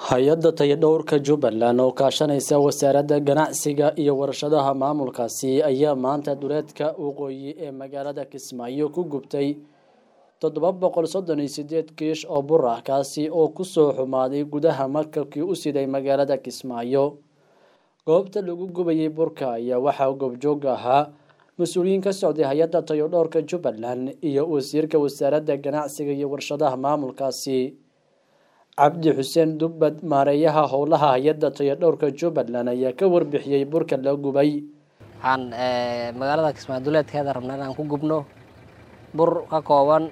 hay-adda tayadhowrka Jubbaland oo kaashanaysa wasaaradda ganacsiga iyo warshadaha maamulkaasi ayaa maanta duleedka waqooyi ee magaalada Kismaayo ku gubtay 738 kiish oo bur ah kaasi oo ku soo xumaaday gudaha markabkii u siday magaalada Kismaayo. goobta lagu gubayay burka ayaa waxaa goobjoog ahaa mas'uuliyiin ka socday hay-adda tayadhowrka Jubbaland iyo wasiirka wasaaradda ganacsiga iyo warshadaha maamulkaasi Cabdi Xuseen Dubbad maareeyaha howlaha hay-adda tayadhowrka Jubbaland ayaa ka warbixiyay burka la gubay. waxaan magaalada Kismaayo duleedkeeda rabnaa inaan ku gubno bur ka kooban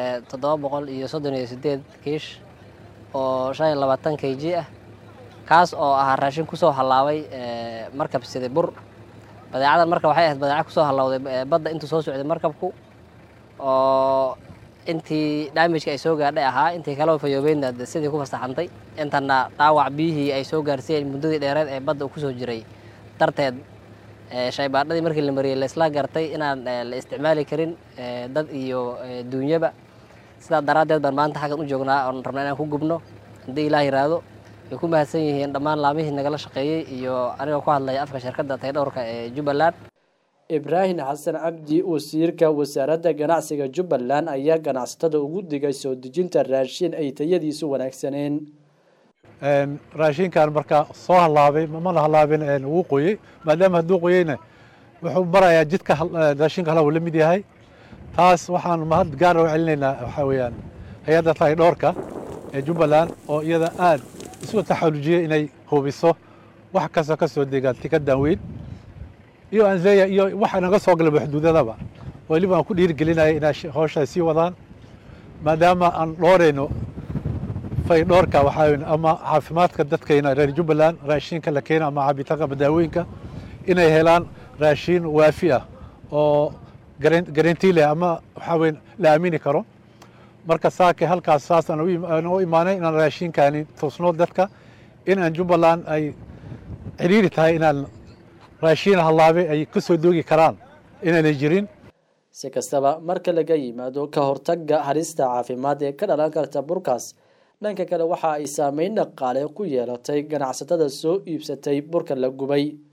738 kiish oo 25 kg ah kaas oo ah raashin ku soo halaabay markab sida bur. badeecadan marka waxay ahayd badeeco ku soo halawday badda intuu soo socday markabku oo intii damage ay soo gaadhay ahaa intii kala fayoobeyna sidii ku fasaxantay intana dhaawac biyihii ay soo gaarsiiyeen muddadii dheereed ee badda ku soo jiray darteed shaybaadhadii markii la mariyay la isla gartay inaan la isticmaali karin dad iyo duunyaba sidaa daraadeed baan maanta xagan u joognaa oo rabnaa inaan ku gubno hadii Ilaahay yiraahdo way ku mahadsan yihiin dhammaan laamihii nagala shaqeeyay iyo aniga ku hadlay afka shirkadda tayadhowrka ee Jubbaland. Ibrahim Xasan Cabdi wasiirka wasaaradda ganacsiga Jubbaland ayaa ganacsatada ugu digay soo dejinta raashin ay tayadiisu wanaagsaneen. raashinkan marka soo halaabay ma halaabin uu qoyay maadaama haduu qoyayna wuxuu barayaa jidka raashinka la mid yahay taas waxaan mahad gaar ah u celinaynaa waxa weeyaan hay'adda tayadhowrka ee Jubbaland oo iyada aad isu taxalujiyay inay hubiso wax kasta ka soo deegaan tikada weyn iyo anzeeya iyo waxa naga soo galay xuduudadaba waliba aan ku dhiirigelinayo inay hawsha sii wadaan maadaama aan dhooreyno tayadhowrka waxa ama caafimaadka dadkeena reer Jubbaland raashinka la keenay ama caabitaanka badaawooyinka inay helaan raashin waafi ah oo guarantee leh ama waxa weyn la aamini karo. marka saaka halkaas saasan u imaanay inaan raashinkani toosno dadka in aan Jubbaland ay xiriir tahay inaan raashin halaabay ay ku soo doogi karaan inay jirin. si kastaba marka laga yimaado ka hortagga halista caafimaad ee ka dhalan karta burkaas dhanka kale waxa ay saameyn dhaqaale ku yeelatay ganacsatada soo iibsatay burka la gubay.